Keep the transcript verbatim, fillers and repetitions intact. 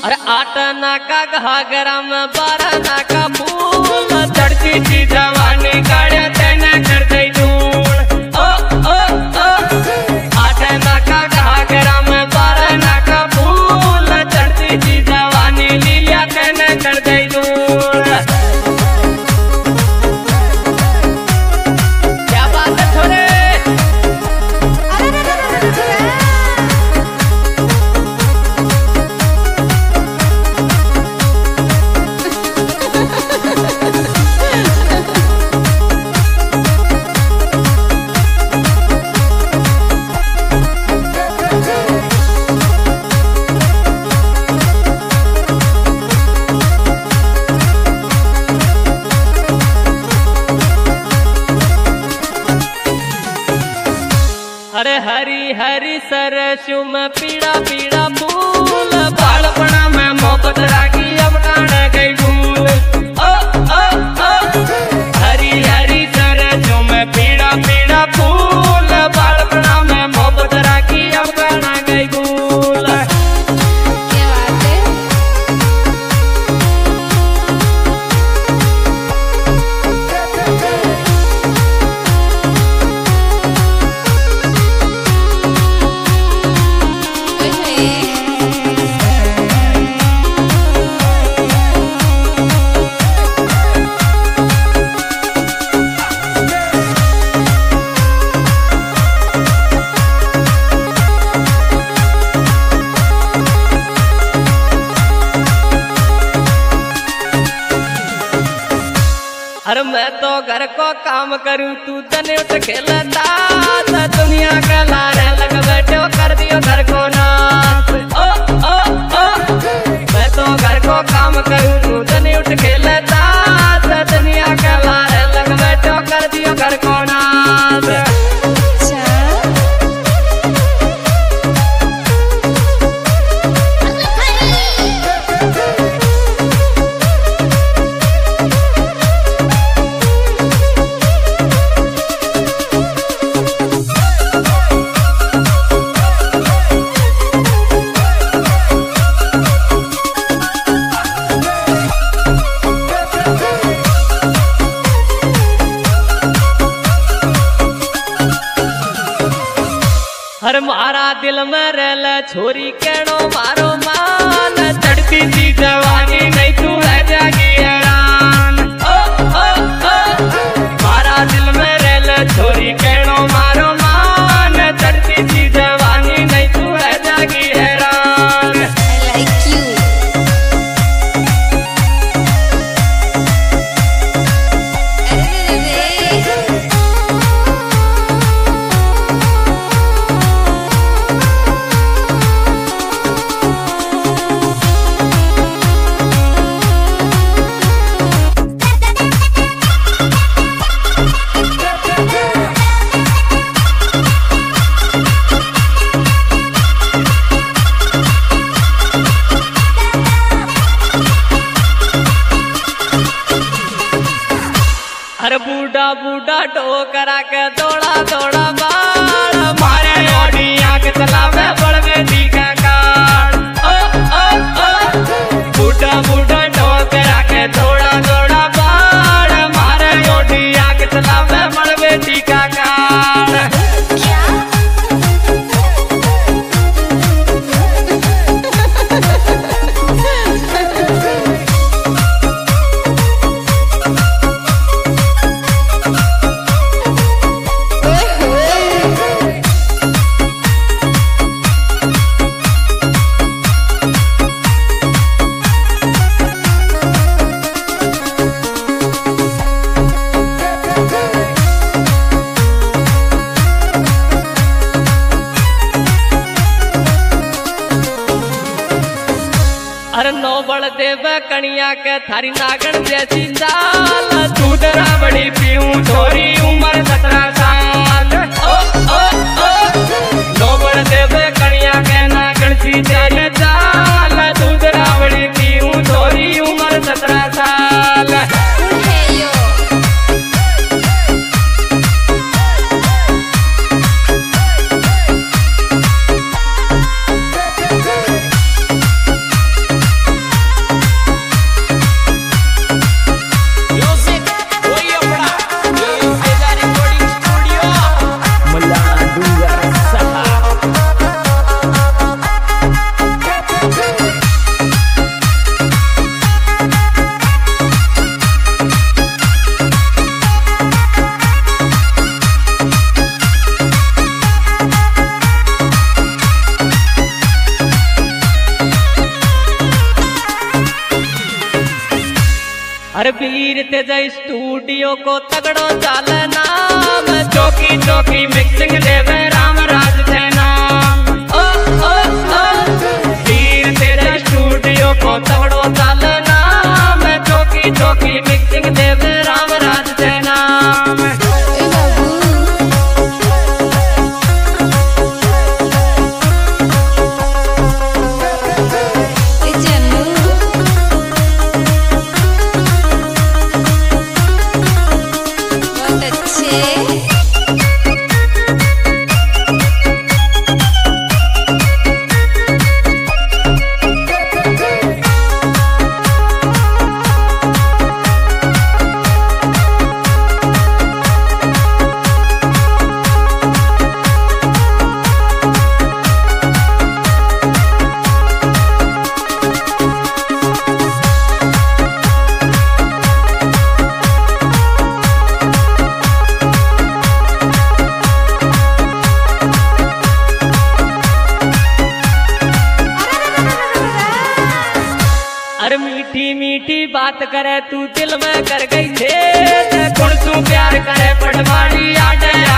अरे आठ नाका घाघरा में बारह नाका फूल चढ़ती थी जवानी गाड़िया तेने कर दई धूल। ओ ओ ओ आठ नाका घाघरा में बारह नाका फूल चढ़ती थी जवानी लीलिया तेने कर दई धूल। क्या बात है छोरे। अरे हरी हरी सरसों में पीड़ा पीड़ा फूल बालपना में मोहब्बत राखी अब टाण गई भूल। ओ ओ ओ हरी हरी सरसों में पीड़ा पीड़ा फूल बालपना में मोहब्बत राखी अब टाण गई भूल। क्या बात है। अरे मैं तो घर को काम करूं तू तने उठ खेलता दुनिया का लारे लग बैठो कर दियो घर को नाश। ओ ओ ओ मैं तो घर को काम करूं तू तने उठ खेलता दुनिया का लारे लग बैठो कर दियो घर को नाश। हर मारा दिल में रहल छोरी केणो मारो मान चढ़ती थी जवानी नहीं तू रह जागी हैरान। ओ ओ ओ मारा दिल में रहल छोरी केणो मारो मान चढ़ती थी जवानी नहीं तू रह जागी हैरान। I like you. अरे रे। अरे बूढ़ा बूढ़ा टोकरा के दौड़ा दौड़ा बाल मारे ओडी आंख चलावे बड़वे दी का कान। ओ ओ ओ बूढ़ा बूढ़ा टोकरा के दौड़ा दौड़ा बाल मारे ओडी आंख चलावे बड़वे दी का कान। अरे नौ बड़ देव कनिया के थारी नागन जैसी चाल दूध राबड़ी पीऊं थोड़ी उम्र सत्रह साल। ओ ओ ओ नौ बड़ देव कनिया के नागन सी जैसी चाल दूध राबड़ी पीऊं थोड़ी उम्र सत्रह साल। हर वीर तेज स्टूडियो को तगड़ो चाल नाम चौकी चौकी मिक्सिंग देवे राम राज थे नाम ओ ओ ओ वीर तेज स्टूडियो को तगड़ो चाल नाम चौकी चौकी मिक्सिंग देवे राम राज थे नाम ए बाबू ए जानू बहुत अच्छे अरे मीठी मीठी बात करे तू दिल में कर गई थे कौन तू प्यार करे पटवारी आडे